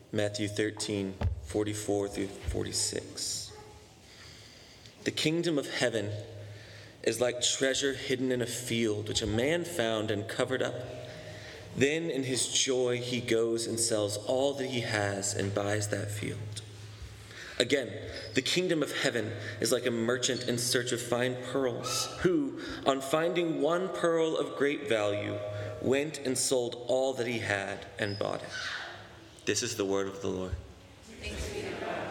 Matthew 13, 44 through 46. The kingdom of heaven is like treasure hidden in a field, which a man found and covered up. Then in his joy he goes and sells all that he has and buys that field. Again, the kingdom of heaven is like a merchant in search of fine pearls, who, on finding one pearl of great value, went and sold all that he had and bought it. This is the word of the Lord. Thanks be to God.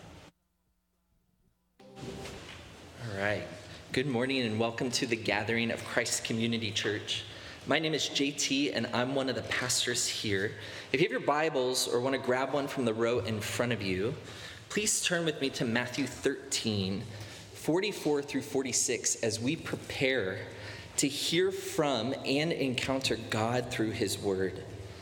All right. Good morning and welcome to the gathering of Christ Community Church. My name is JT and I'm one of the pastors here. If you have your Bibles or want to grab one from the row in front of you, please turn with me to Matthew 13, 44 through 46 as we prepare to hear from and encounter God through his word.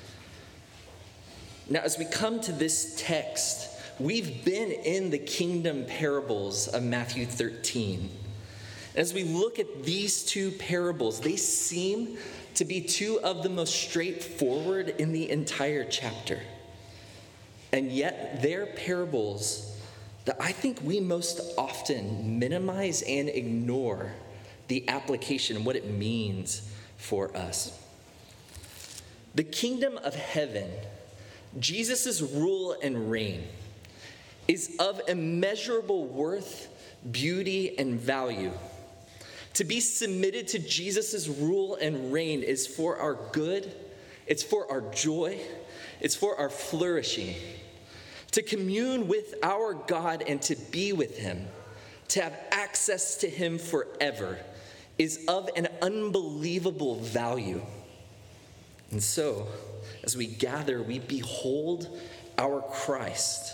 Now, as we come to this text, we've been in the kingdom parables of Matthew 13. As we look at these two parables, they seem to be two of the most straightforward in the entire chapter. And yet, they're parables that I think we most often minimize and ignore the application and what it means for us. The kingdom of heaven, Jesus' rule and reign, is of immeasurable worth, beauty, and value. To be submitted to Jesus' rule and reign is for our good, it's for our joy, it's for our flourishing. To commune with our God and to be with him, to have access to him forever, is of an unbelievable value. And so, as we gather, we behold our Christ.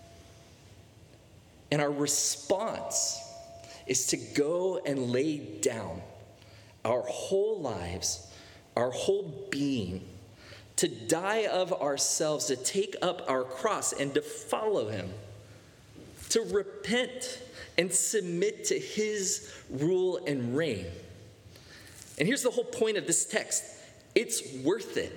And our response is to go and lay down our whole lives, our whole being, to die of ourselves, to take up our cross and to follow him, to repent and submit to his rule and reign. And here's the whole point of this text. It's worth it.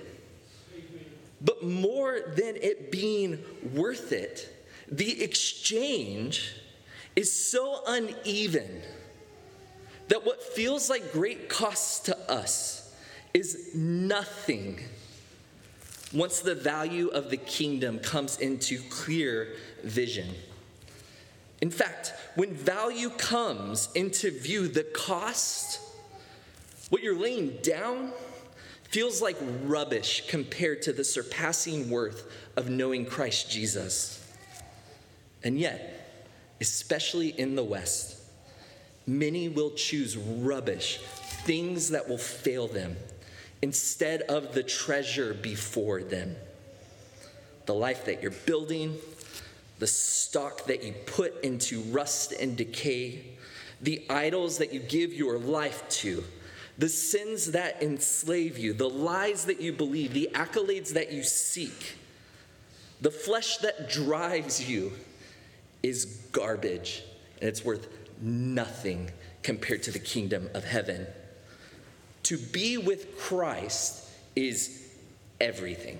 But more than it being worth it, the exchange is so uneven that what feels like great costs to us is nothing once the value of the kingdom comes into clear vision. In fact, when value comes into view, the cost, what you're laying down, feels like rubbish compared to the surpassing worth of knowing Christ Jesus. And yet, especially in the West, many will choose rubbish, things that will fail them, instead of the treasure before them. The life that you're building, the stock that you put into rust and decay, the idols that you give your life to, the sins that enslave you, the lies that you believe, the accolades that you seek, the flesh that drives you is garbage, and it's worth nothing compared to the kingdom of heaven. To be with Christ is everything.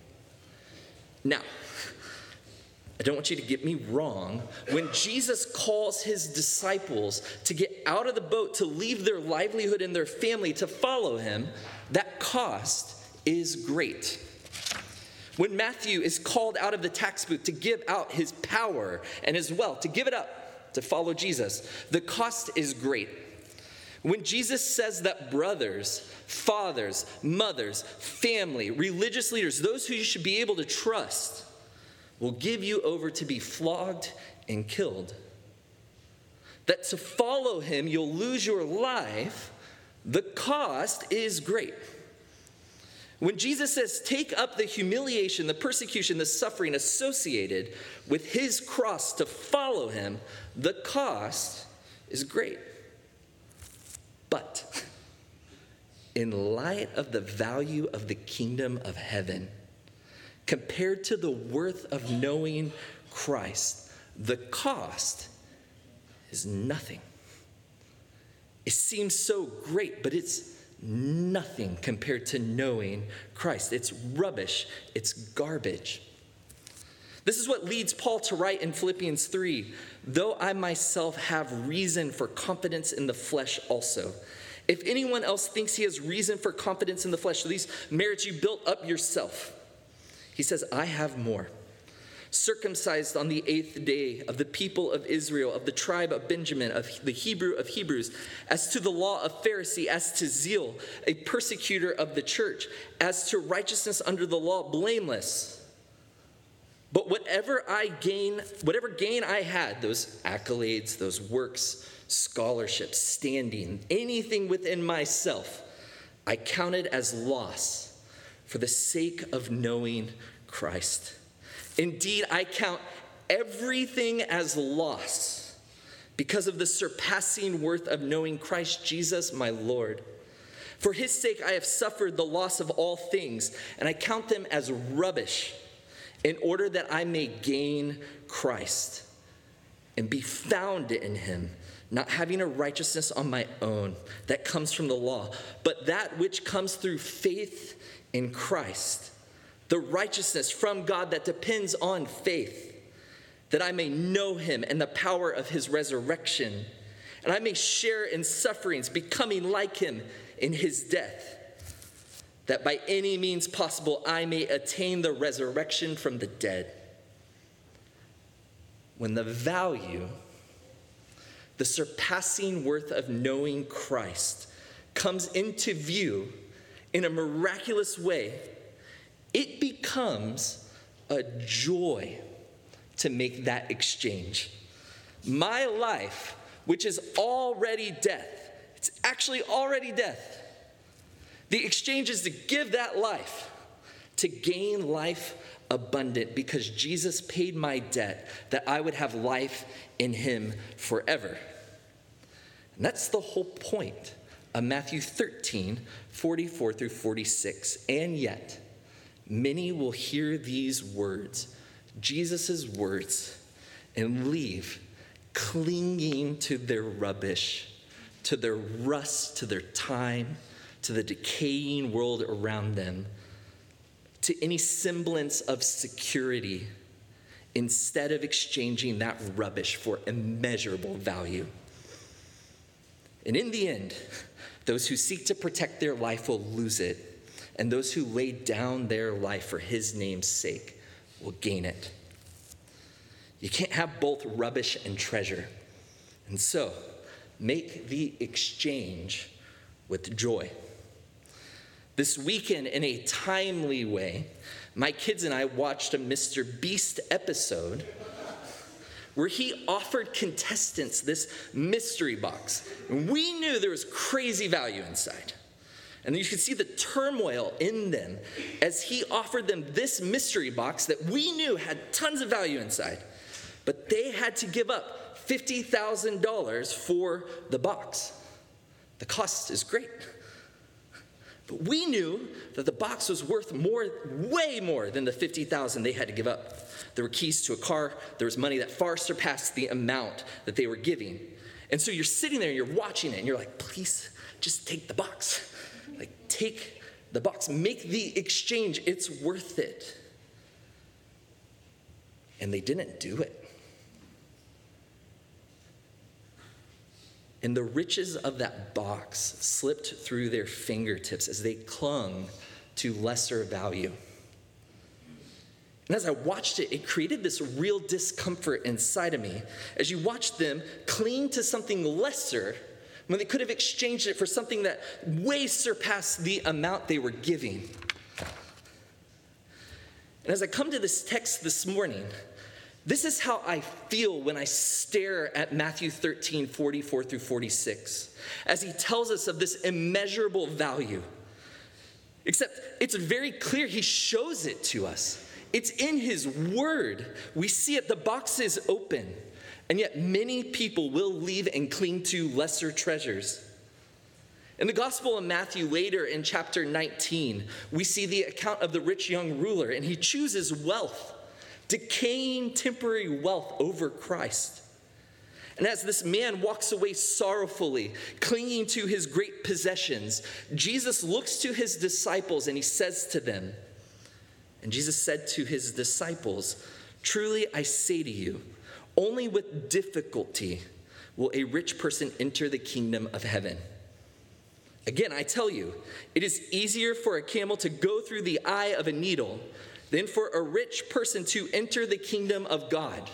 Now, I don't want you to get me wrong. When Jesus calls his disciples to get out of the boat, to leave their livelihood and their family to follow him, that cost is great. When Matthew is called out of the tax booth to give out his power and his wealth, to give it up to follow Jesus, the cost is great. When Jesus says that brothers, fathers, mothers, family, religious leaders, those who you should be able to trust, will give you over to be flogged and killed, that to follow him you'll lose your life, the cost is great. When Jesus says, take up the humiliation, the persecution, the suffering associated with his cross to follow him, the cost is great. But in light of the value of the kingdom of heaven, compared to the worth of knowing Christ, the cost is nothing. It seems so great, but it's nothing compared to knowing Christ. It's rubbish. It's garbage. This is what leads Paul to write in Philippians 3, though I myself have reason for confidence in the flesh also. If anyone else thinks he has reason for confidence in the flesh, so these merits you built up yourself, he says, I have more. Circumcised on the 8th day, of the people of Israel, of the tribe of Benjamin, of the Hebrew of Hebrews, as to the law of Pharisee, as to zeal, a persecutor of the church, as to righteousness under the law, blameless. But whatever gain I had, those accolades, those works, scholarship, standing, anything within myself, I counted as loss for the sake of knowing Christ. Indeed, I count everything as loss because of the surpassing worth of knowing Christ Jesus, my Lord. For his sake, I have suffered the loss of all things, and I count them as rubbish, in order that I may gain Christ and be found in him, not having a righteousness on my own that comes from the law, but that which comes through faith in Christ, the righteousness from God that depends on faith, that I may know him and the power of his resurrection, and I may share in sufferings, becoming like him in his death, that by any means possible I may attain the resurrection from the dead. When the value, the surpassing worth of knowing Christ comes into view in a miraculous way, it becomes a joy to make that exchange. My life, which is already death, it's actually already death. The exchange is to give that life, to gain life abundant, because Jesus paid my debt that I would have life in him forever. And that's the whole point of Matthew 13, 44 through 46. And yet, many will hear these words, Jesus' words, and leave clinging to their rubbish, to their rust, to their time, to the decaying world around them, to any semblance of security, instead of exchanging that rubbish for immeasurable value. And in the end, those who seek to protect their life will lose it, and those who lay down their life for his name's sake will gain it. You can't have both rubbish and treasure. And so, make the exchange with joy. This weekend, in a timely way, my kids and I watched a Mr. Beast episode where he offered contestants this mystery box. And we knew there was crazy value inside. And you could see the turmoil in them as he offered them this mystery box that we knew had tons of value inside. But they had to give up $50,000 for the box. The cost is great. But we knew that the box was worth more, way more than the $50,000 they had to give up. There were keys to a car. There was money that far surpassed the amount that they were giving. And so you're sitting there and you're watching it and you're like, please just take the box. Like, take the box. Make the exchange. It's worth it. And they didn't do it. And the riches of that box slipped through their fingertips as they clung to lesser value. And as I watched it, it created this real discomfort inside of me as you watched them cling to something lesser when they could have exchanged it for something that way surpassed the amount they were giving. And as I come to this text this morning, this is how I feel when I stare at Matthew 13, 44 through 46, as he tells us of this immeasurable value. Except it's very clear he shows it to us. It's in his word. We see it, the box is open, and yet many people will leave and cling to lesser treasures. In the Gospel of Matthew, later in chapter 19, we see the account of the rich young ruler, and he chooses wealth, decaying temporary wealth over Christ. And as this man walks away sorrowfully, clinging to his great possessions, Jesus looks to his disciples and he says to them, and Jesus said to his disciples, Truly, I say to you, only with difficulty will a rich person enter the kingdom of heaven. Again, I tell you, it is easier for a camel to go through the eye of a needle than for a rich person to enter the kingdom of God.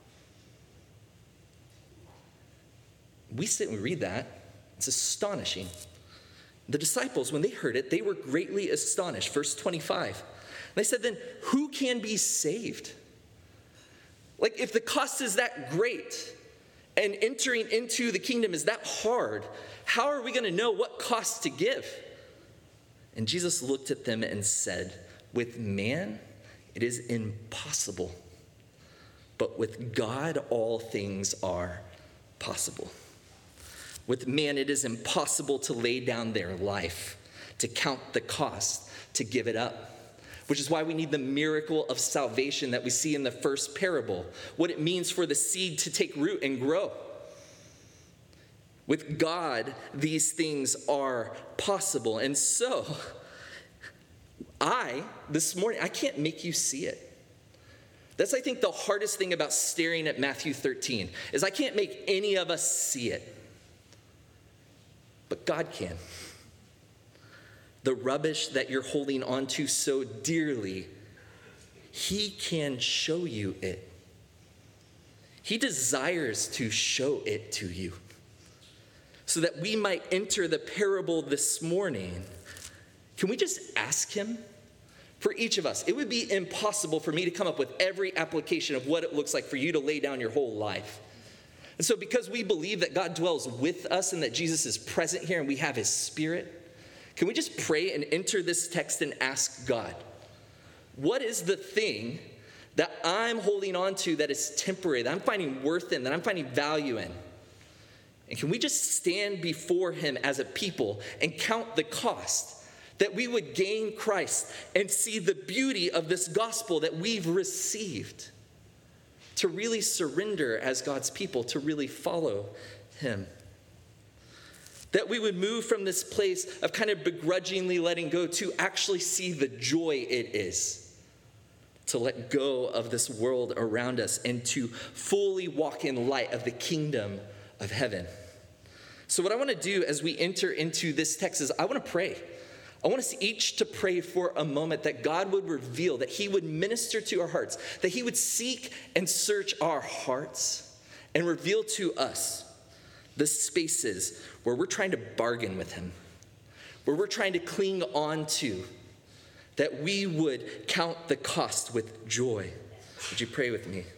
We sit and we read that. It's astonishing. The disciples, when they heard it, they were greatly astonished. Verse 25. They said, then who can be saved? Like, if the cost is that great and entering into the kingdom is that hard, how are we going to know what cost to give? And Jesus looked at them and said, with man, it is impossible, but with God, all things are possible. With man, it is impossible to lay down their life, to count the cost, to give it up. Which is why we need the miracle of salvation that we see in the first parable, what it means for the seed to take root and grow. With God, these things are possible. And so, this morning, I can't make you see it. That's, I think, the hardest thing about staring at Matthew 13, is I can't make any of us see it. But God can. The rubbish that you're holding on to so dearly, he can show you it. He desires to show it to you. So that we might enter the parable this morning, can we just ask him? For each of us, it would be impossible for me to come up with every application of what it looks like for you to lay down your whole life. And so because we believe that God dwells with us and that Jesus is present here and we have his Spirit, can we just pray and enter this text and ask God, what is the thing that I'm holding on to that is temporary, that I'm finding worth in, that I'm finding value in? And can we just stand before him as a people and count the cost, that we would gain Christ and see the beauty of this gospel that we've received, to really surrender as God's people, to really follow him? That we would move from this place of kind of begrudgingly letting go to actually see the joy it is to let go of this world around us and to fully walk in light of the kingdom of heaven. So what I want to do as we enter into this text is I want to pray. I want us each to pray for a moment that God would reveal, that he would minister to our hearts, that he would seek and search our hearts and reveal to us the spaces where we're trying to bargain with him, where we're trying to cling on to, that we would count the cost with joy. Would you pray with me?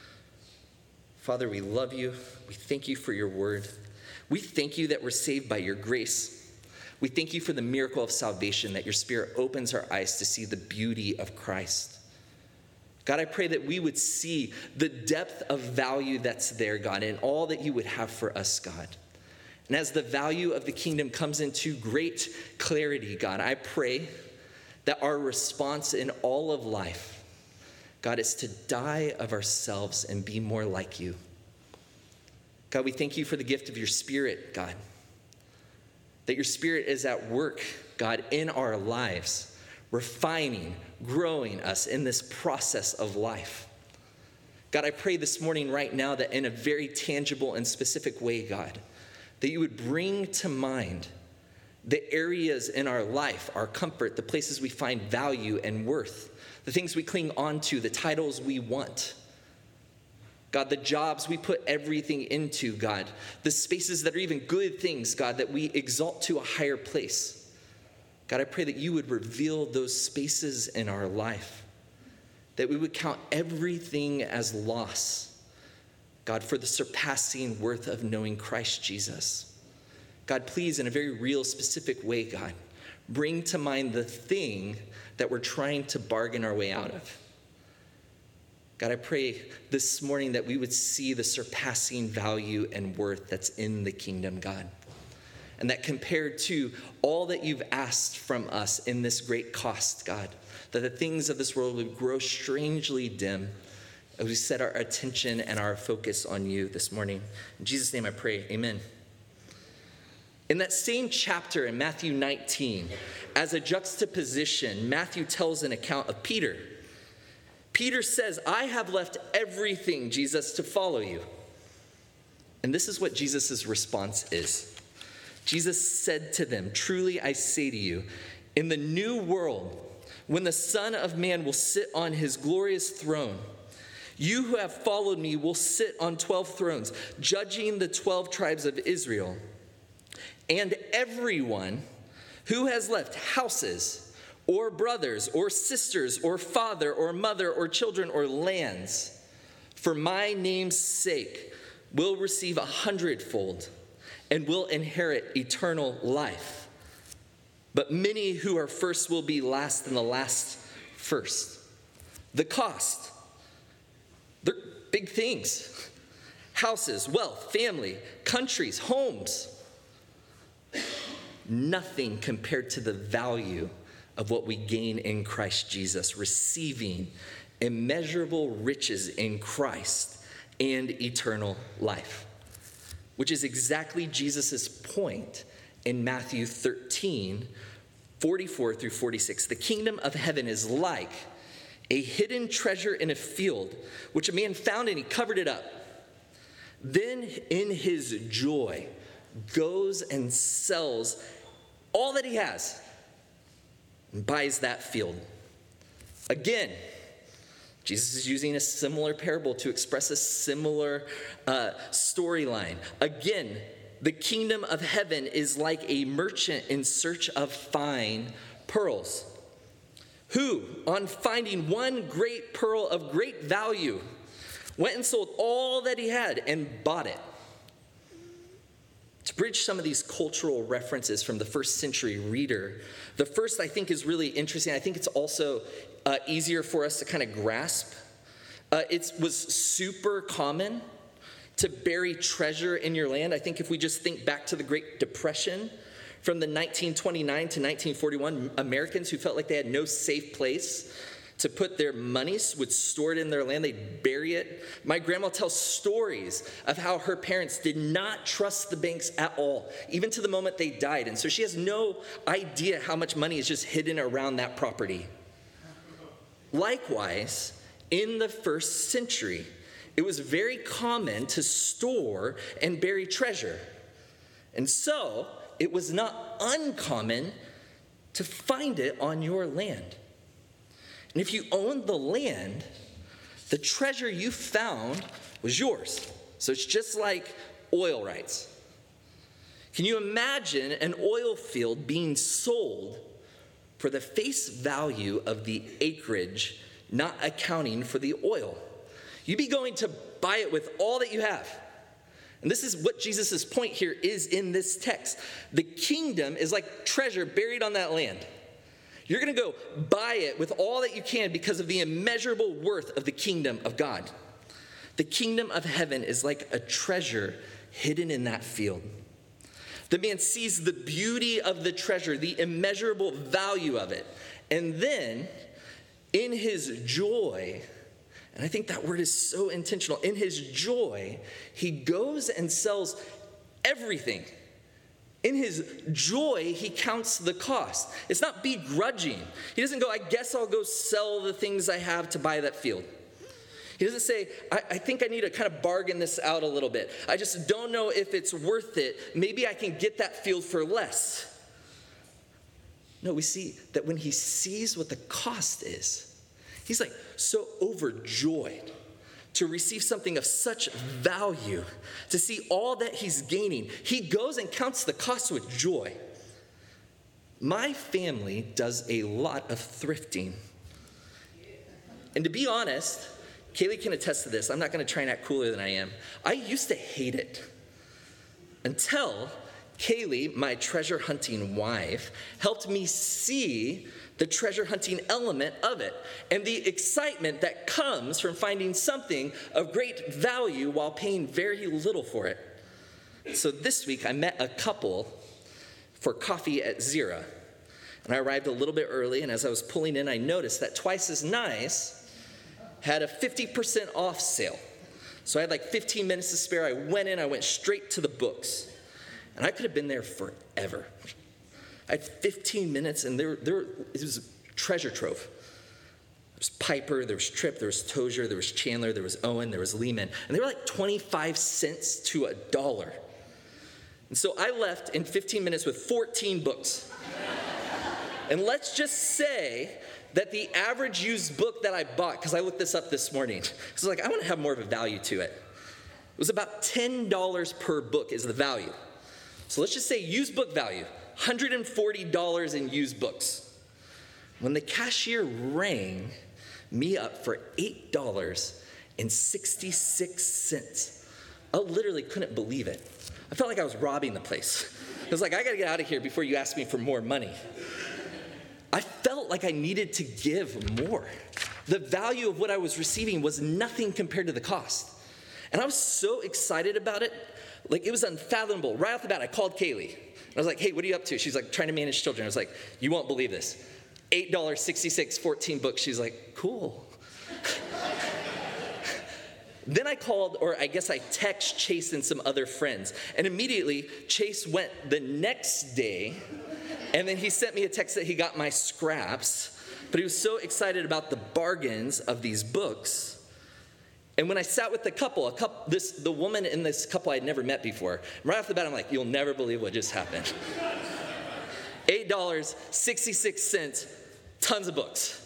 Father, we love you. We thank you for your word. We thank you that we're saved by your grace. We thank you for the miracle of salvation, that your Spirit opens our eyes to see the beauty of Christ. God, I pray that we would see the depth of value that's there, God, and all that you would have for us, God. And as the value of the kingdom comes into great clarity, God, I pray that our response in all of life, God, is to die of ourselves and be more like you. God, we thank you for the gift of your Spirit, God, that your Spirit is at work, God, in our lives, refining, growing us in this process of life. God, I pray this morning right now that in a very tangible and specific way, God, that you would bring to mind the areas in our life, our comfort, the places we find value and worth, the things we cling on to, the titles we want. God, the jobs we put everything into, God, the spaces that are even good things, God, that we exalt to a higher place. God, I pray that you would reveal those spaces in our life, that we would count everything as loss, God, for the surpassing worth of knowing Christ Jesus. God, please, in a very real, specific way, God, bring to mind the thing that we're trying to bargain our way out of. God, I pray this morning that we would see the surpassing value and worth that's in the kingdom, God. And that compared to all that you've asked from us in this great cost, God, that the things of this world would grow strangely dim as we set our attention and our focus on you this morning. In Jesus' name I pray, amen. In that same chapter in Matthew 19, as a juxtaposition, Matthew tells an account of Peter. Peter says, I have left everything, Jesus, to follow you. And this is what Jesus' response is. Jesus said to them, truly I say to you, in the new world, when the Son of Man will sit on his glorious throne, you who have followed me will sit on 12 thrones, judging the 12 tribes of Israel. And everyone who has left houses or brothers or sisters or father or mother or children or lands for my name's sake will receive 100-fold and will inherit eternal life. But many who are first will be last, and the last first. The cost. They're big things. Houses, wealth, family, countries, homes. Nothing compared to the value of what we gain in Christ Jesus, receiving immeasurable riches in Christ and eternal life, which is exactly Jesus' point in Matthew 13, 44 through 46. The kingdom of heaven is like a hidden treasure in a field, which a man found and he covered it up. Then in his joy goes and sells all that he has and buys that field. Again, Jesus is using a similar parable to express a similar storyline. Again, the kingdom of heaven is like a merchant in search of fine pearls, who, on finding one great pearl of great value, went and sold all that he had and bought it. To bridge some of these cultural references from the first century reader, the first I think is really interesting. I think it's also easier for us to kind of grasp. It was super common to bury treasure in your land. I think if we just think back to the Great Depression from the 1929 to 1941, Americans who felt like they had no safe place to put their monies would store it in their land. They'd bury it. My grandma tells stories of how her parents did not trust the banks at all, even to the moment they died. And so she has no idea how much money is just hidden around that property. Likewise, in the first century, it was very common to store and bury treasure. And so it was not uncommon to find it on your land. And if you owned the land, the treasure you found was yours. So it's just like oil rights. Can you imagine an oil field being sold for the face value of the acreage, not accounting for the oil? You'd be going to buy it with all that you have. And this is what Jesus' point here is in this text. The kingdom is like treasure buried on that land. You're going to go buy it with all that you can because of the immeasurable worth of the kingdom of God. The kingdom of heaven is like a treasure hidden in that field. The man sees the beauty of the treasure, the immeasurable value of it. And then, in his joy, and I think that word is so intentional, in his joy, he goes and sells everything. In his joy, he counts the cost. It's not begrudging. He doesn't go, I guess I'll go sell the things I have to buy that field. He doesn't say, I think I need to kind of bargain this out a little bit. I just don't know if it's worth it. Maybe I can get that field for less. No, we see that when he sees what the cost is, he's like so overjoyed to receive something of such value, to see all that he's gaining. He goes and counts the cost with joy. My family does a lot of thrifting. And to be honest, Kaylee can attest to this. I'm not going to try and act cooler than I am. I used to hate it until Kaylee, my treasure hunting wife, helped me see the treasure hunting element of it and the excitement that comes from finding something of great value while paying very little for it. So this week I met a couple for coffee at Zira. And I arrived a little bit early, and as I was pulling in, I noticed that Twice as Nice had a 50% off sale. So I had like 15 minutes to spare. I went straight to the books. And I could have been there forever. I had 15 minutes, and it was a treasure trove. was Piper, there was Tripp, there was Tozier, there was Chandler, there was Owen, there was Lehman. And they were like 25 cents to $1. And so I left in 15 minutes with 14 books. And let's just say that the average used book that I bought, because I looked this up this morning, because I was like, I want to have more of a value to it. It was about $10 per book is the value. So let's just say used book value, $140 in used books. When the cashier rang me up for $8.66, I literally couldn't believe it. I felt like I was robbing the place. I was like, I gotta get out of here before you ask me for more money. I felt like I needed to give more. The value of what I was receiving was nothing compared to the cost. And I was so excited about it, like it was unfathomable. Right off the bat, I called Kaylee. I was like, hey, what are you up to? She's like, trying to manage children. I was like, you won't believe this. $8.66, 14 books. She's like, cool. Then I called, or I guess I texted Chase and some other friends. And immediately, Chase went the next day, and then he sent me a text that he got my scraps. But he was so excited about the bargains of these books. And when I sat with the the woman in this couple I had never met before, right off the bat, I'm like, you'll never believe what just happened. $8.66, tons of books.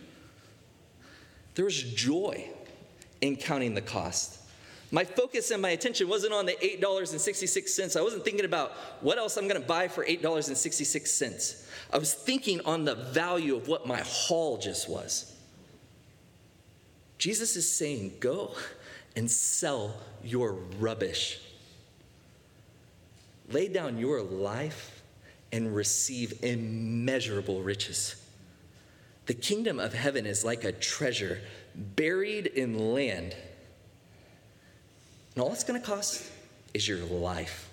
There was joy in counting the cost. My focus and my attention wasn't on the $8.66. I wasn't thinking about what else I'm going to buy for $8.66. I was thinking on the value of what my haul just was. Jesus is saying, go and sell your rubbish. Lay down your life and receive immeasurable riches. The kingdom of heaven is like a treasure buried in land. And all it's going to cost is your life.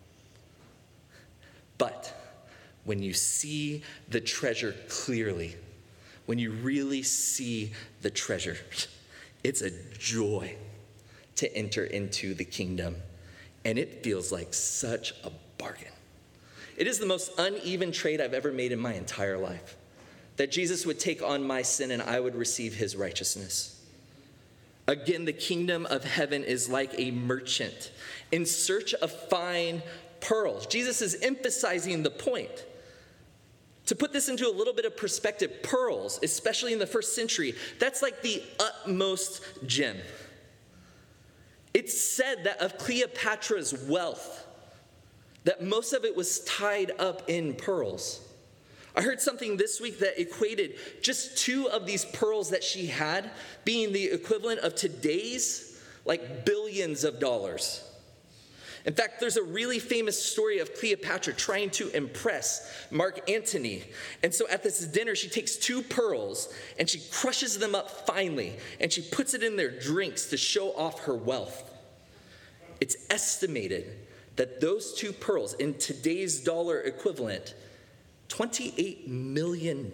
But when you see the treasure clearly, when you really see the treasure, it's a joy to enter into the kingdom. And it feels like such a bargain. It is the most uneven trade I've ever made in my entire life. That Jesus would take on my sin and I would receive his righteousness. Again, the kingdom of heaven is like a merchant in search of fine pearls. Jesus is emphasizing the point. To put this into a little bit of perspective, pearls, especially in the first century, that's like the utmost gem. It's said that of Cleopatra's wealth, that most of it was tied up in pearls. I heard something this week that equated just 2 of these pearls that she had being the equivalent of today's, like, billions of dollars. In fact, there's a really famous story of Cleopatra trying to impress Mark Antony. And so at this dinner, she takes 2 pearls and she crushes them up finely and she puts it in their drinks to show off her wealth. It's estimated that those 2 pearls in today's dollar equivalent, $28 million.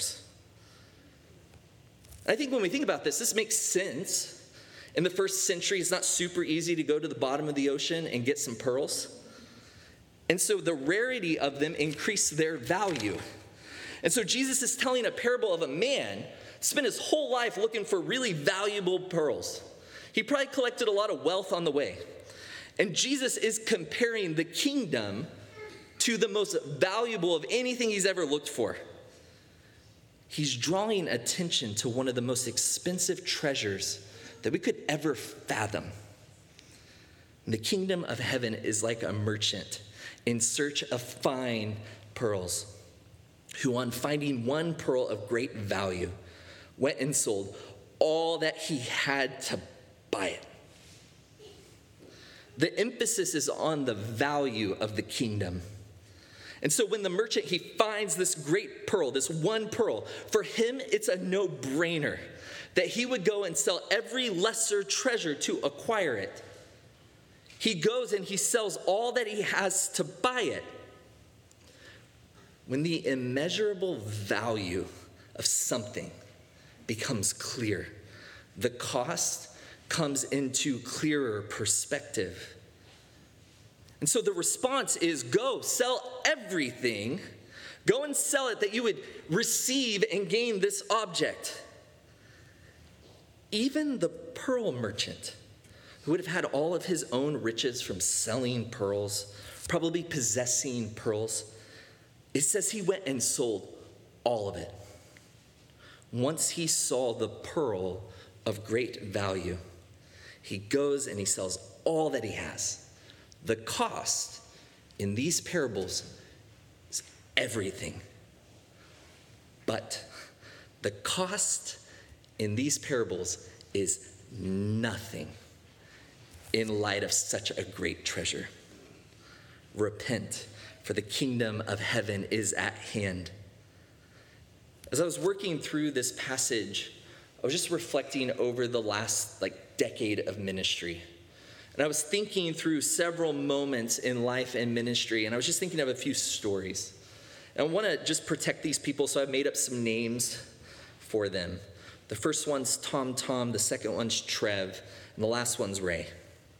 I think when we think about this makes sense. In the first century, it's not super easy to go to the bottom of the ocean and get some pearls. And so the rarity of them increased their value. And so Jesus is telling a parable of a man spent his whole life looking for really valuable pearls. He probably collected a lot of wealth on the way. And Jesus is comparing the kingdom to the most valuable of anything he's ever looked for. He's drawing attention to one of the most expensive treasures that we could ever fathom. The kingdom of heaven is like a merchant in search of fine pearls, who on finding one pearl of great value, went and sold all that he had to buy it. The emphasis is on the value of the kingdom. And so when the merchant, he finds this great pearl, this one pearl, for him it's a no-brainer that he would go and sell every lesser treasure to acquire it. He goes and he sells all that he has to buy it. When the immeasurable value of something becomes clear, the cost comes into clearer perspective. And so the response is, go sell everything. Go and sell it that you would receive and gain this object. even the pearl merchant, who would have had all of his own riches from selling pearls, probably possessing pearls, it says he went and sold all of it. Once he saw the pearl of great value, he goes and he sells all that he has. The cost in these parables is everything. But the cost in these parables is nothing in light of such a great treasure. Repent, for the kingdom of heaven is at hand. As I was working through this passage, I was just reflecting over the last decade of ministry. And I was thinking through several moments in life and ministry, and I was just thinking of a few stories. And I want to just protect these people, so I've made up some names for them. The first one's Tom, the second one's Trev, and the last one's Ray.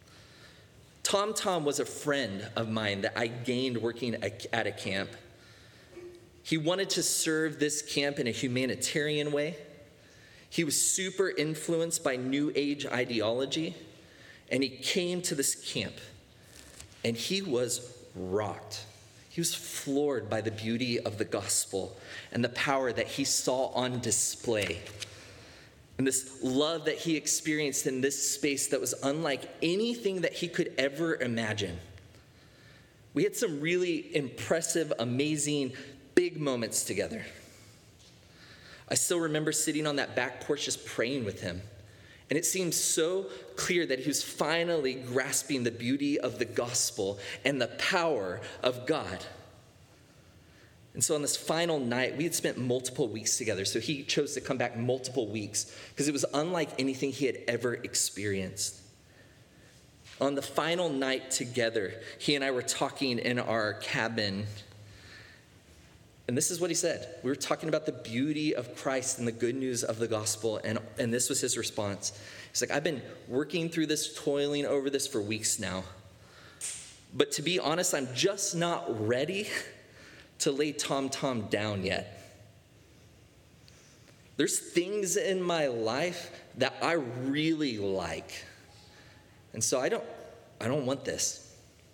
Tom was a friend of mine that I gained working at a camp. He wanted to serve this camp in a humanitarian way. He was super influenced by New Age ideology, and he came to this camp, and he was rocked. He was floored by the beauty of the gospel and the power that he saw on display. And this love that he experienced in this space that was unlike anything that he could ever imagine. We had some really impressive, amazing, big moments together. I still remember sitting on that back porch just praying with him. And it seemed so clear that he was finally grasping the beauty of the gospel and the power of God. And so on this final night, we had spent multiple weeks together. So he chose to come back multiple weeks because it was unlike anything he had ever experienced. On the final night together, he and I were talking in our cabin. And this is what he said. We were talking about the beauty of Christ and the good news of the gospel. And this was his response. He's like, I've been working through this, toiling over this for weeks now. But to be honest, I'm just not ready to lay Tom down yet. There's things in my life that I really like. And so I don't want this.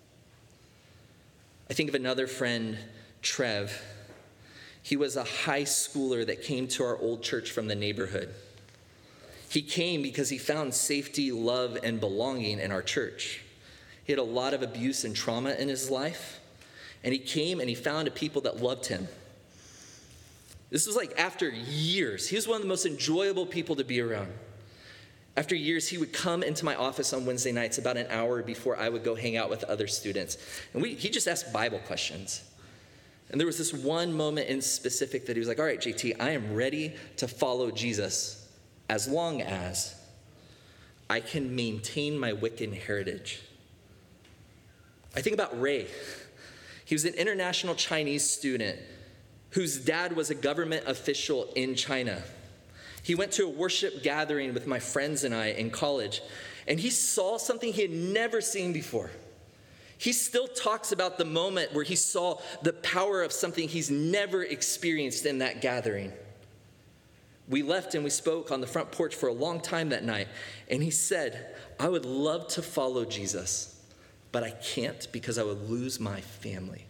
I think of another friend, Trev. He was a high schooler that came to our old church from the neighborhood. He came because he found safety, love, and belonging in our church. He had a lot of abuse and trauma in his life. And he came and he found a people that loved him. This was after years. He was one of the most enjoyable people to be around. After years, he would come into my office on Wednesday nights about an hour before I would go hang out with other students. And he just asked Bible questions. And there was this one moment in specific that he was like, all right, JT, I am ready to follow Jesus as long as I can maintain my Wiccan heritage. I think about Ray. He was an international Chinese student whose dad was a government official in China. He went to a worship gathering with my friends and I in college, and he saw something he had never seen before. He still talks about the moment where he saw the power of something he's never experienced in that gathering. We left and we spoke on the front porch for a long time that night, and he said, I would love to follow Jesus, but I can't because I would lose my family.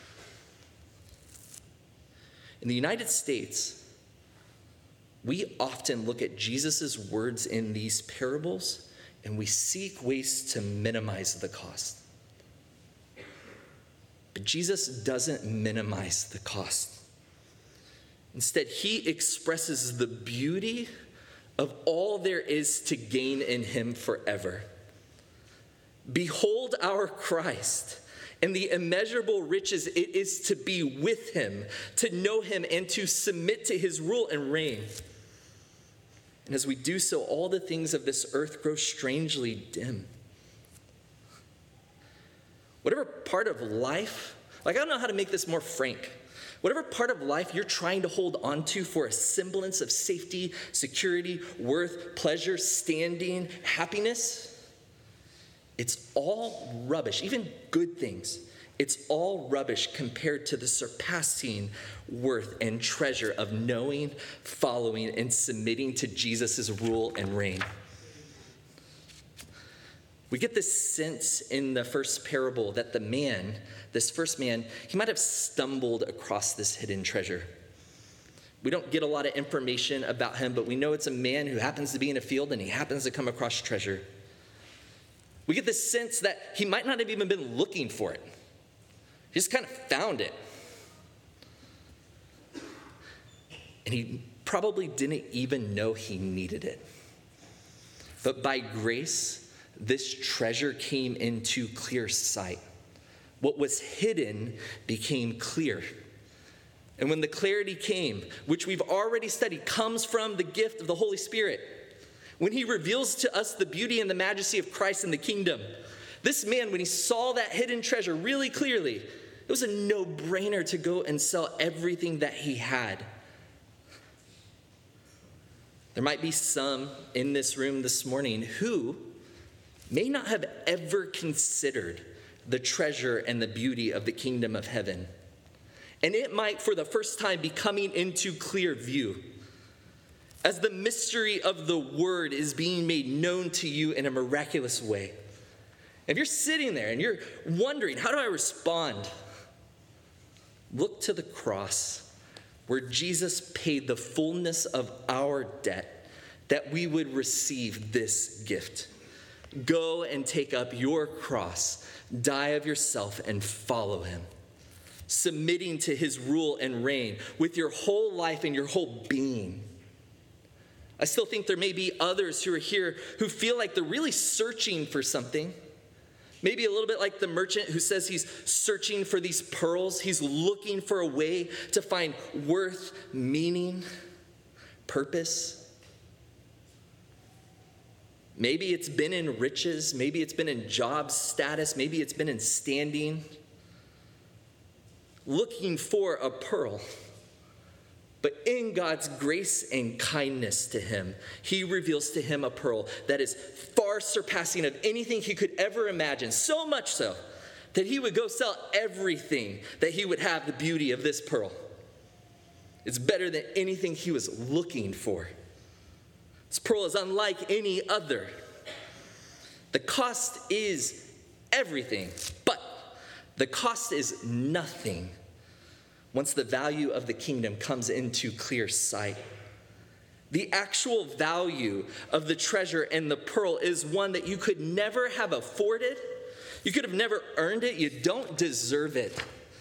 In the United States, we often look at Jesus' words in these parables and we seek ways to minimize the cost. But Jesus doesn't minimize the cost. Instead, he expresses the beauty of all there is to gain in him forever. Behold our Christ and the immeasurable riches it is to be with him, to know him, and to submit to his rule and reign. And as we do so, all the things of this earth grow strangely dim. Whatever part of life, I don't know how to make this more frank. Whatever part of life you're trying to hold on to for a semblance of safety, security, worth, pleasure, standing, happiness, it's all rubbish. Even good things. It's all rubbish compared to the surpassing worth and treasure of knowing, following, and submitting to Jesus' rule and reign. We get this sense in the first parable that this first man, he might have stumbled across this hidden treasure. We don't get a lot of information about him, but we know it's a man who happens to be in a field and he happens to come across treasure. We get this sense that he might not have even been looking for it. He just kind of found it. And he probably didn't even know he needed it. But by grace, this treasure came into clear sight. What was hidden became clear. And when the clarity came, which we've already studied, comes from the gift of the Holy Spirit, when he reveals to us the beauty and the majesty of Christ and the kingdom, this man, when he saw that hidden treasure really clearly, it was a no-brainer to go and sell everything that he had. There might be some in this room this morning who may not have ever considered the treasure and the beauty of the kingdom of heaven. And it might, for the first time, be coming into clear view as the mystery of the word is being made known to you in a miraculous way. If you're sitting there and you're wondering, how do I respond? Look to the cross where Jesus paid the fullness of our debt that we would receive this gift. Go and take up your cross, die of yourself, and follow him, submitting to his rule and reign with your whole life and your whole being. I still think there may be others who are here who feel like they're really searching for something. Maybe a little bit like the merchant who says he's searching for these pearls. He's looking for a way to find worth, meaning, purpose. Maybe it's been in riches. Maybe it's been in job status. Maybe it's been in standing. Looking for a pearl. But in God's grace and kindness to him, he reveals to him a pearl that is far surpassing of anything he could ever imagine. So much so that he would go sell everything that he would have the beauty of this pearl. It's better than anything he was looking for. This pearl is unlike any other. The cost is everything, but the cost is nothing once the value of the kingdom comes into clear sight. The actual value of the treasure and the pearl is one that you could never have afforded. You could have never earned it. You don't deserve it.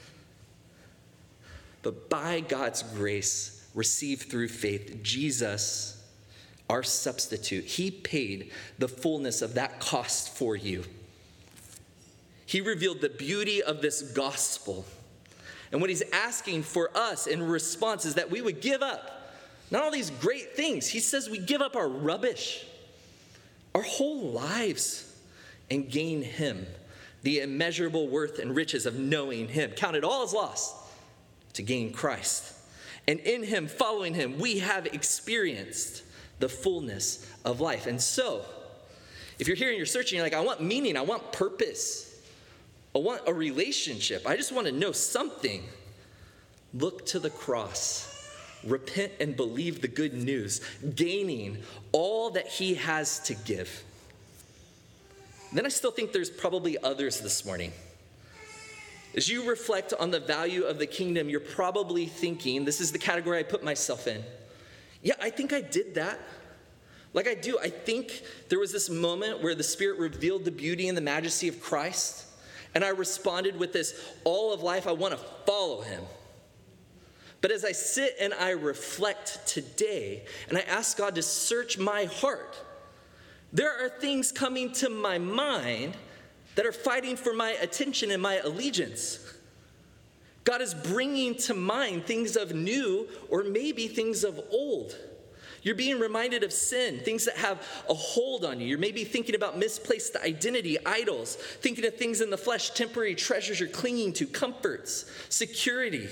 But by God's grace, received through faith, Jesus, our substitute, he paid the fullness of that cost for you. He revealed the beauty of this gospel. And what he's asking for us in response is that we would give up not all these great things. He says we give up our rubbish, our whole lives, and gain him, the immeasurable worth and riches of knowing him. Count it all as loss to gain Christ. And in him, following him, we have experienced the fullness of life. And so, if you're here and you're searching, you're like, I want meaning, I want purpose. I want a relationship. I just want to know something. Look to the cross. Repent and believe the good news, gaining all that he has to give. Then I still think there's probably others this morning. As you reflect on the value of the kingdom, you're probably thinking, this is the category I put myself in. Yeah, I think I did that. Like I do. I think there was this moment where the Spirit revealed the beauty and the majesty of Christ. And I responded with this, all of life, I want to follow him. But as I sit and I reflect today, and I ask God to search my heart, there are things coming to my mind that are fighting for my attention and my allegiance. God is bringing to mind things of new or maybe things of old. You're being reminded of sin, things that have a hold on you. You're maybe thinking about misplaced identity, idols, thinking of things in the flesh, temporary treasures you're clinging to, comforts, security.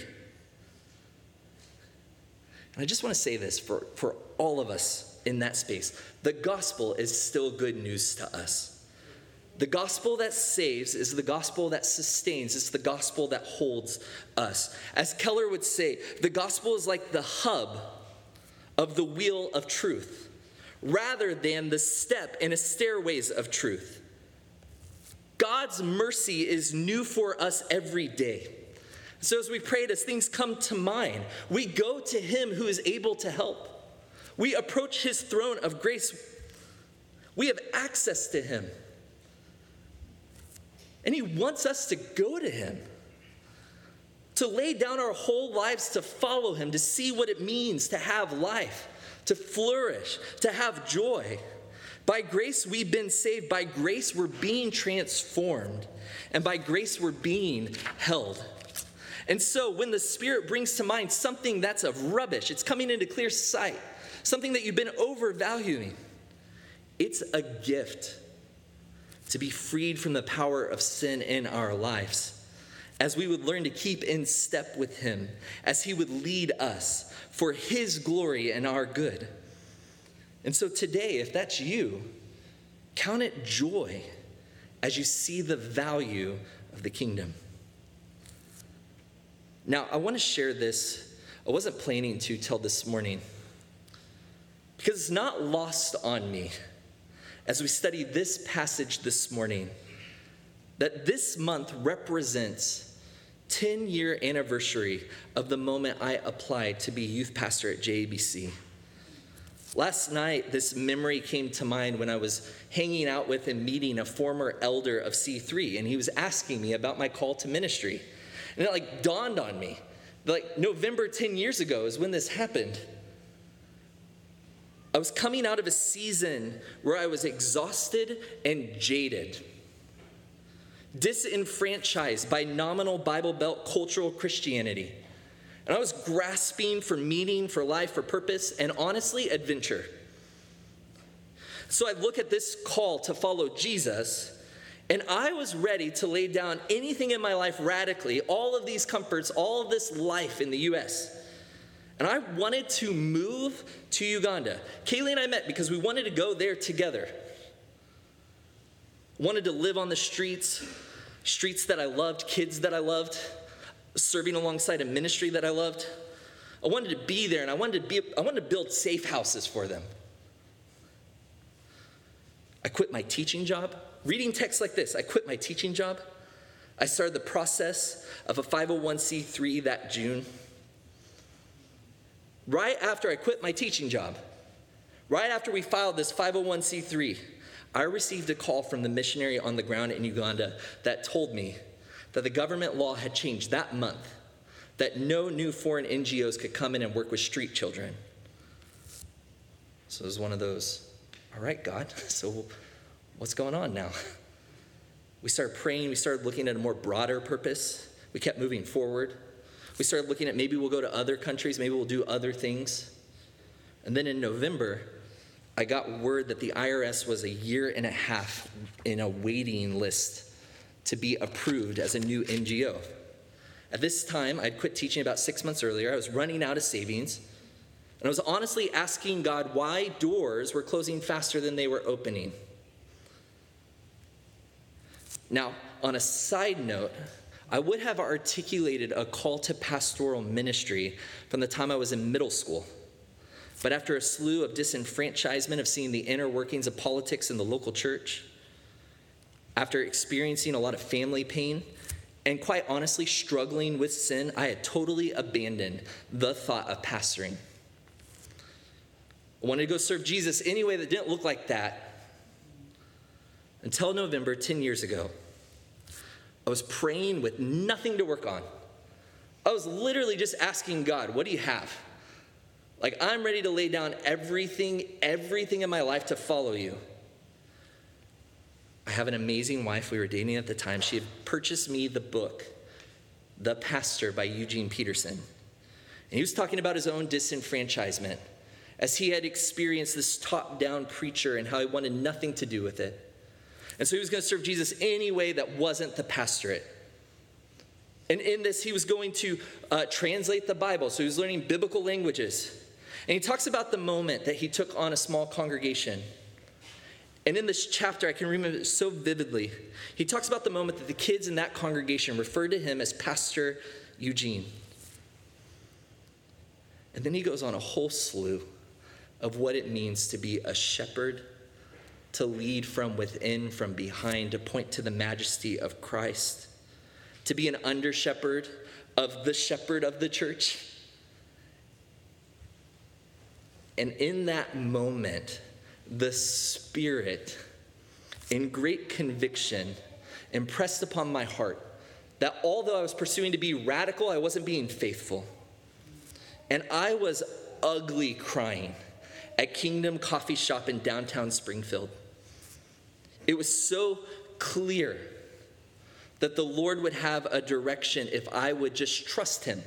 And I just want to say this for all of us in that space. The gospel is still good news to us. The gospel that saves is the gospel that sustains. It's the gospel that holds us. As Keller would say, the gospel is like the hub of the wheel of truth, rather than the step in a stairways of truth. God's mercy is new for us every day. So as we prayed, as things come to mind, we go to him who is able to help. We approach his throne of grace. We have access to him. And he wants us to go to him, to lay down our whole lives to follow him, to see what it means to have life, to flourish, to have joy. By grace, we've been saved. By grace, we're being transformed. And by grace, we're being held. And so when the Spirit brings to mind something that's of rubbish, it's coming into clear sight, something that you've been overvaluing, it's a gift to be freed from the power of sin in our lives, as we would learn to keep in step with him, as he would lead us for his glory and our good. And so today, if that's you, count it joy as you see the value of the kingdom. Now, I want to share this. I wasn't planning to till this morning, because it's not lost on me as we study this passage this morning, that this month represents 10-year anniversary of the moment I applied to be youth pastor at JABC. Last night, this memory came to mind when I was hanging out with and meeting a former elder of C3, and he was asking me about my call to ministry. And it dawned on me, November 10 years ago is when this happened. I was coming out of a season where I was exhausted and jaded, disenfranchised by nominal Bible Belt cultural Christianity. And I was grasping for meaning, for life, for purpose, and honestly, adventure. So I look at this call to follow Jesus, and I was ready to lay down anything in my life radically, all of these comforts, all of this life in the U.S., and I wanted to move to Uganda. Kaylee and I met because we wanted to go there together. Wanted to live on the streets that I loved, kids that I loved, serving alongside a ministry that I loved. I wanted to be there, and I wanted to build safe houses for them. I quit my teaching job. Reading texts like this, I quit my teaching job. I started the process of a 501c3 that June. Right after I quit my teaching job, right after we filed this 501c3, I received a call from the missionary on the ground in Uganda that told me that the government law had changed that month, that no new foreign NGOs could come in and work with street children. So it was one of those, all right, God, so what's going on now? We started praying. We started looking at a more broader purpose. We kept moving forward. We started looking at maybe we'll go to other countries, maybe we'll do other things. And then in November, I got word that the IRS was a year and a half in a waiting list to be approved as a new NGO. At this time, I'd quit teaching about 6 months earlier. I was running out of savings. And I was honestly asking God why doors were closing faster than they were opening. Now, on a side note, I would have articulated a call to pastoral ministry from the time I was in middle school. But after a slew of disenfranchisement of seeing the inner workings of politics in the local church, after experiencing a lot of family pain, and quite honestly struggling with sin, I had totally abandoned the thought of pastoring. I wanted to go serve Jesus any way that didn't look like that. Until November, 10 years ago, I was praying with nothing to work on. I was literally just asking God, what do you have? I'm ready to lay down everything in my life to follow you. I have an amazing wife. We were dating at the time. She had purchased me the book, The Pastor by Eugene Peterson. And he was talking about his own disenfranchisement as he had experienced this top-down preacher and how he wanted nothing to do with it. And so he was going to serve Jesus any way that wasn't the pastorate. And in this, he was going to translate the Bible. So he was learning biblical languages. And he talks about the moment that he took on a small congregation. And in this chapter, I can remember it so vividly. He talks about the moment that the kids in that congregation referred to him as Pastor Eugene. And then he goes on a whole slew of what it means to be a shepherd, to lead from within, from behind, to point to the majesty of Christ, to be an under-shepherd of the shepherd of the church. And in that moment, the Spirit, in great conviction, impressed upon my heart that although I was pursuing to be radical, I wasn't being faithful. And I was ugly crying at Kingdom Coffee Shop in downtown Springfield. It was so clear that the Lord would have a direction if I would just trust him.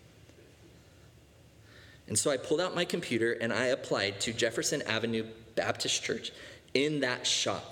And so I pulled out my computer and I applied to Jefferson Avenue Baptist Church in that shop.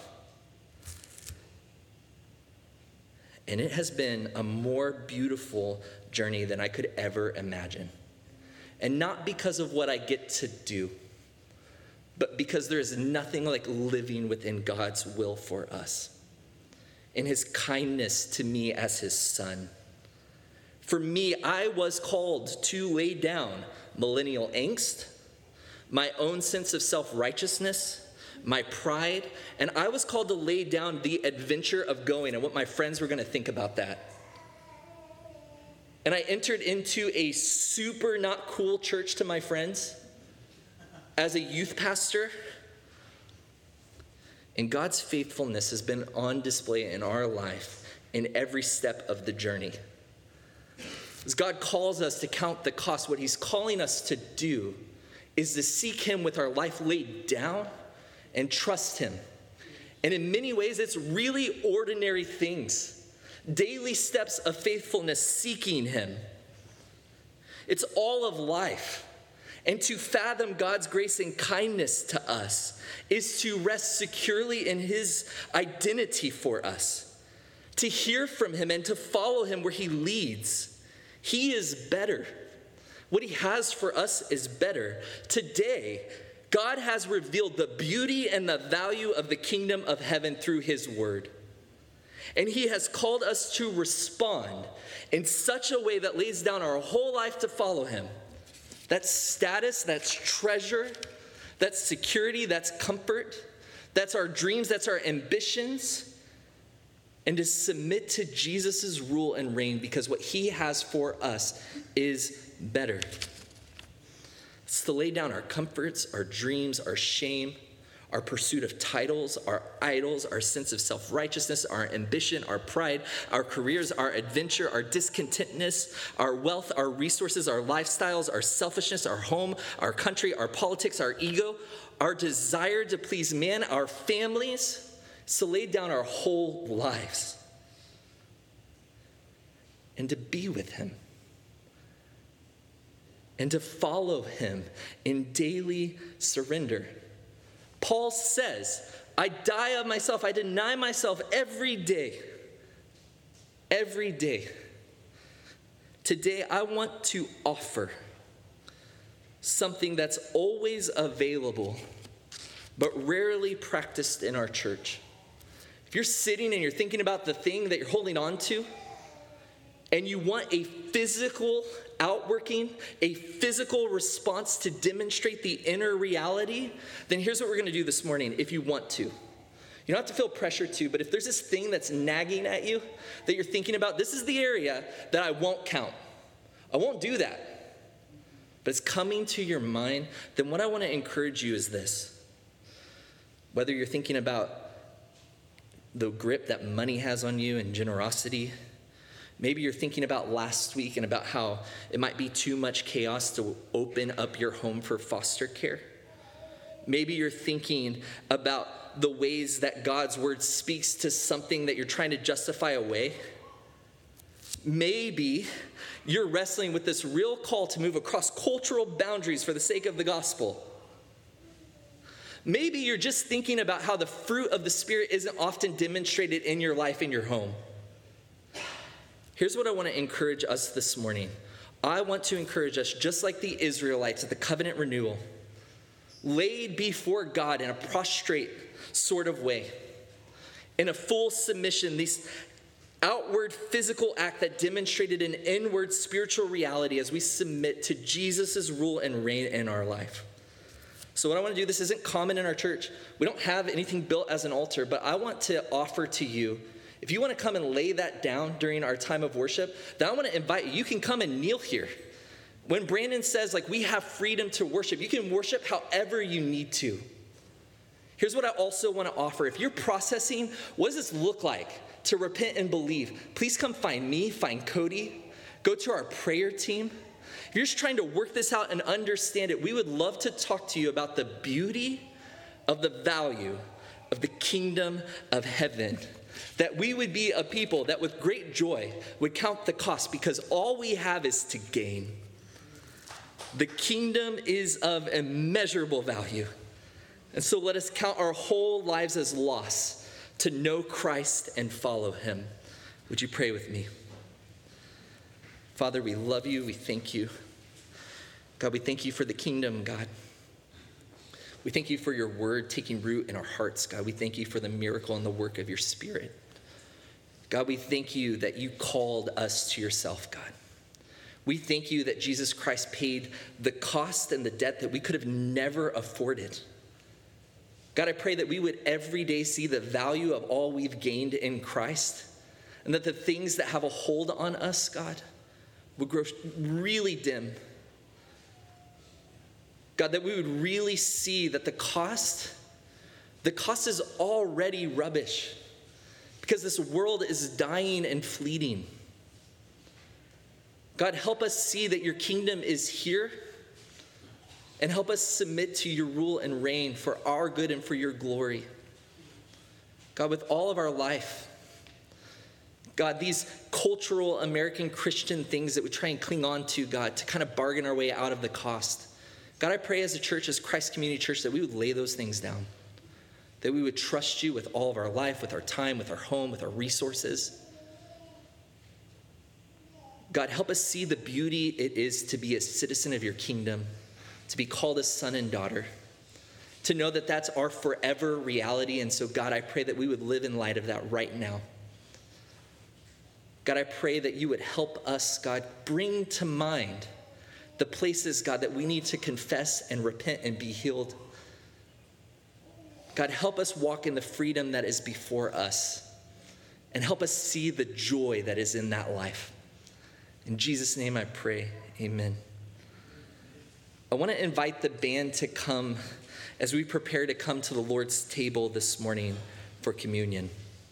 And it has been a more beautiful journey than I could ever imagine. And not because of what I get to do, but because there is nothing like living within God's will for us and his kindness to me as his son. For me, I was called to lay down millennial angst, my own sense of self-righteousness, my pride, and I was called to lay down the adventure of going and what my friends were going to think about that. And I entered into a super not cool church to my friends as a youth pastor. And God's faithfulness has been on display in our life in every step of the journey. As God calls us to count the cost, what he's calling us to do is to seek him with our life laid down and trust him. And in many ways, it's really ordinary things, daily steps of faithfulness, seeking him. It's all of life. And to fathom God's grace and kindness to us is to rest securely in his identity for us, to hear from him and to follow him where he leads. He is better. What he has for us is better. Today, God has revealed the beauty and the value of the kingdom of heaven through his word. And he has called us to respond in such a way that lays down our whole life to follow him. That's status, that's treasure, that's security, that's comfort, that's our dreams, that's our ambitions. And to submit to Jesus' rule and reign because what he has for us is better. It's to lay down our comforts, our dreams, our shame, our pursuit of titles, our idols, our sense of self-righteousness, our ambition, our pride, our careers, our adventure, our discontentness, our wealth, our resources, our lifestyles, our selfishness, our home, our country, our politics, our ego, our desire to please man, our families. So lay down our whole lives and to be with him and to follow him in daily surrender. Paul says, I die of myself. I deny myself every day. Every day. Today, I want to offer something that's always available, but rarely practiced in our church. If you're sitting and you're thinking about the thing that you're holding on to, and you want a physical outworking, a physical response to demonstrate the inner reality, then here's what we're going to do this morning if you want to. You don't have to feel pressure to, but if there's this thing that's nagging at you that you're thinking about, this is the area that I won't count. I won't do that. But it's coming to your mind, then what I want to encourage you is this. Whether you're thinking about the grip that money has on you and generosity, maybe you're thinking about last week and about how it might be too much chaos to open up your home for foster care. Maybe you're thinking about the ways that God's word speaks to something that you're trying to justify away. Maybe you're wrestling with this real call to move across cultural boundaries for the sake of the gospel. Maybe you're just thinking about how the fruit of the Spirit isn't often demonstrated in your life, in your home. Here's what I want to encourage us this morning. I want to encourage us, just like the Israelites at the covenant renewal, laid before God in a prostrate sort of way, in a full submission, this outward physical act that demonstrated an inward spiritual reality as we submit to Jesus' rule and reign in our life. So what I want to do, this isn't common in our church. We don't have anything built as an altar, but I want to offer to you, if you want to come and lay that down during our time of worship, then I want to invite you. You can come and kneel here. When Brandon says, we have freedom to worship, you can worship however you need to. Here's what I also want to offer. If you're processing, what does this look like to repent and believe? Please come find me, find Cody, go to our prayer team. If you're just trying to work this out and understand it, we would love to talk to you about the beauty of the value of the kingdom of heaven. That we would be a people that with great joy would count the cost because all we have is to gain. The kingdom is of immeasurable value. And so let us count our whole lives as loss to know Christ and follow him. Would you pray with me? Father, we love you. We thank you. God, we thank you for the kingdom, God. We thank you for your word taking root in our hearts, God. We thank you for the miracle and the work of your Spirit. God, we thank you that you called us to yourself, God. We thank you that Jesus Christ paid the cost and the debt that we could have never afforded. God, I pray that we would every day see the value of all we've gained in Christ, and that the things that have a hold on us, God, would grow really dim. God, that we would really see that the cost is already rubbish because this world is dying and fleeting. God, help us see that your kingdom is here and help us submit to your rule and reign for our good and for your glory. God, with all of our life, God, these cultural American Christian things that we try and cling on to, God, to kind of bargain our way out of the cost. God, I pray as a church, as Christ Community Church, that we would lay those things down, that we would trust you with all of our life, with our time, with our home, with our resources. God, help us see the beauty it is to be a citizen of your kingdom, to be called a son and daughter, to know that that's our forever reality. And so, God, I pray that we would live in light of that right now. God, I pray that you would help us, God, bring to mind the places, God, that we need to confess and repent and be healed. God, help us walk in the freedom that is before us and help us see the joy that is in that life. In Jesus' name I pray, amen. I want to invite the band to come as we prepare to come to the Lord's table this morning for communion.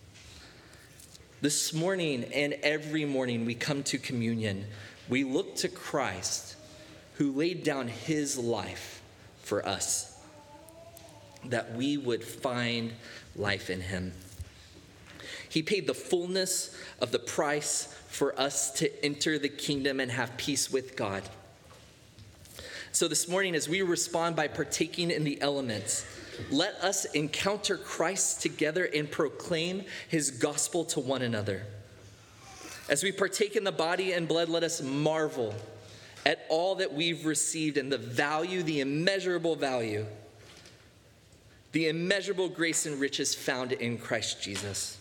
This morning and every morning we come to communion, we look to Christ who laid down his life for us, that we would find life in him. He paid the fullness of the price for us to enter the kingdom and have peace with God. So this morning, as we respond by partaking in the elements, let us encounter Christ together and proclaim his gospel to one another. As we partake in the body and blood, let us marvel at all that we've received and the value, the immeasurable value, the immeasurable grace and riches found in Christ Jesus.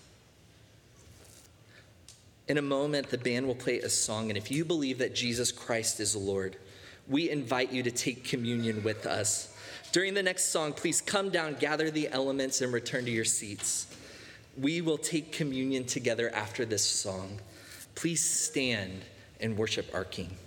In a moment, the band will play a song, and if you believe that Jesus Christ is Lord, we invite you to take communion with us. During the next song, please come down, gather the elements, and return to your seats. We will take communion together after this song. Please stand and worship our King.